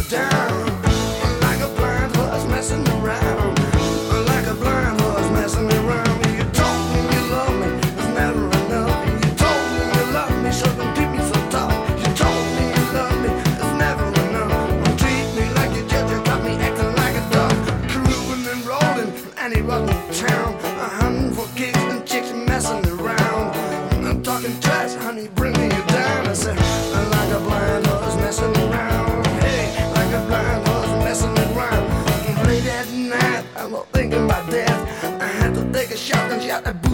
down. Like a blind horse messing around. Like a blind horse messing around. You told me you love me, it's never enough. You told me you love me, so don't keep me so tough. You told me you love me, it's never enough. Don't treat me like you just got me acting like a dog. Cruising and rolling, any rotten town. Hunting for kicks and chicks messing around. I'm talking trash, honey, bringing you down. I said, like a blind horse messing around. Hey, like a blind horse messing around. Late at night, I was thinking about death. I had to take a shot and shot a